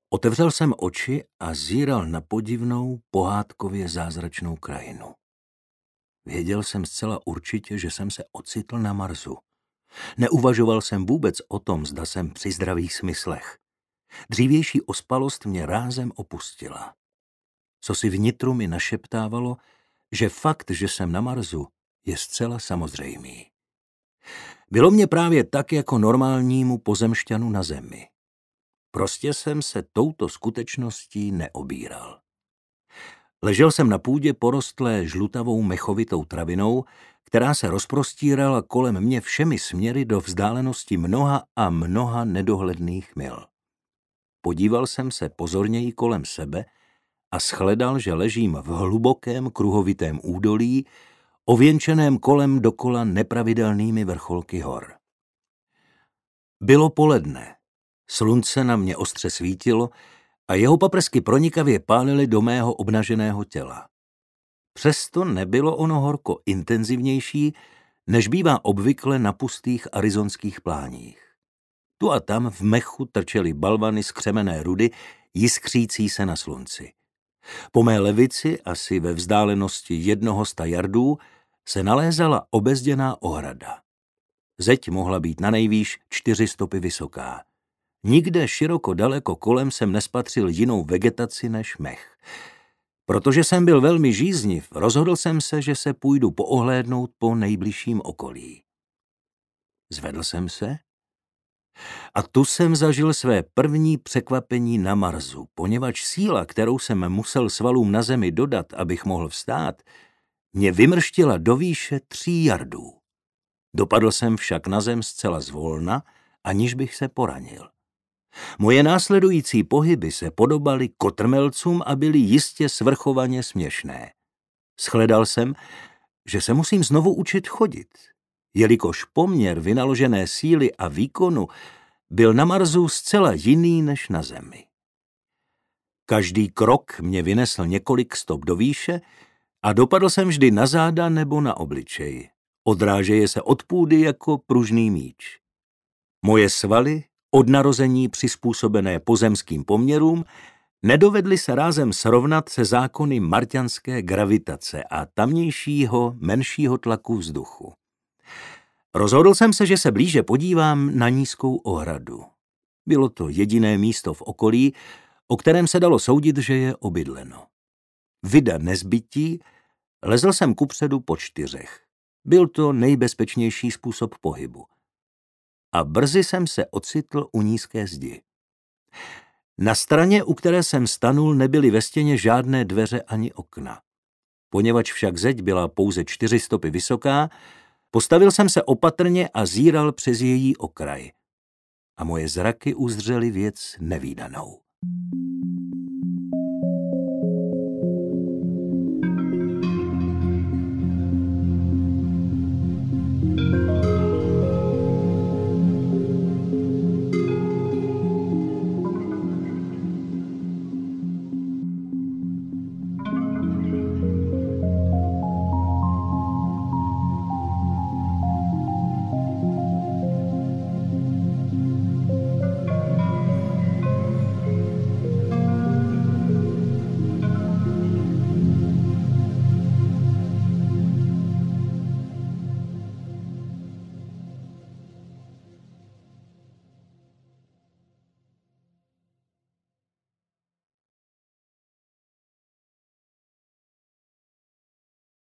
Otevřel jsem oči a zíral na podivnou, pohádkově zázračnou krajinu. Věděl jsem zcela určitě, že jsem se ocitl na Marsu. Neuvažoval jsem vůbec o tom, zda jsem při zdravých smyslech. Dřívější ospalost mě rázem opustila. Co si vnitru mi našeptávalo, že fakt, že jsem na Marsu, je zcela samozřejmý. Bylo mě právě tak jako normálnímu pozemšťanu na Zemi. Prostě jsem se touto skutečností neobíral. Ležel jsem na půdě porostlé žlutavou mechovitou travinou, která se rozprostírala kolem mě všemi směry do vzdálenosti mnoha a mnoha nedohledných mil. Podíval jsem se pozorněji kolem sebe a shledal, že ležím v hlubokém kruhovitém údolí, ověnčeném kolem dokola nepravidelnými vrcholky hor. Bylo poledne, slunce na mě ostře svítilo a jeho paprsky pronikavě pálily do mého obnaženého těla. Přesto nebylo ono horko intenzivnější, než bývá obvykle na pustých arizonských pláních. Tu a tam v mechu trčely balvany z křemenné rudy, jiskřící se na slunci. Po mé levici, asi ve vzdálenosti 100 jardů, se nalézala obezděná ohrada. Zeď mohla být nanejvýš 4 stopy vysoká. Nikde široko daleko kolem jsem nespatřil jinou vegetaci než mech. Protože jsem byl velmi žízniv, rozhodl jsem se, že se půjdu poohlédnout po nejbližším okolí. Zvedl jsem se a tu jsem zažil své první překvapení na Marsu, poněvadž síla, kterou jsem musel svalům na zemi dodat, abych mohl vstát, mě vymrštila do výše 3 jardů. Dopadl jsem však na zem zcela zvolna, aniž bych se poranil. Moje následující pohyby se podobaly kotrmelcům a byly jistě svrchovaně směšné. Shledal jsem, že se musím znovu učit chodit, jelikož poměr vynaložené síly a výkonu byl na Marsu zcela jiný než na Zemi. Každý krok mě vynesl několik stop do výše a dopadl jsem vždy na záda nebo na obličej. Odrážeje se od půdy jako pružný míč. Moje svaly, od narození přizpůsobené pozemským poměrům, nedovedly se rázem srovnat se zákony marťanské gravitace a tamnějšího menšího tlaku vzduchu. Rozhodl jsem se, že se blíže podívám na nízkou ohradu. Bylo to jediné místo v okolí, o kterém se dalo soudit, že je obydleno. Vida nezbytí, lezl jsem kupředu po 4. Byl to nejbezpečnější způsob pohybu. A brzy jsem se ocitl u nízké zdi. Na straně, u které jsem stanul, nebyly ve stěně žádné dveře ani okna. Poněvadž však zeď byla pouze 4 stopy vysoká, postavil jsem se opatrně a zíral přes její okraj. A moje zraky uzřely věc nevídanou.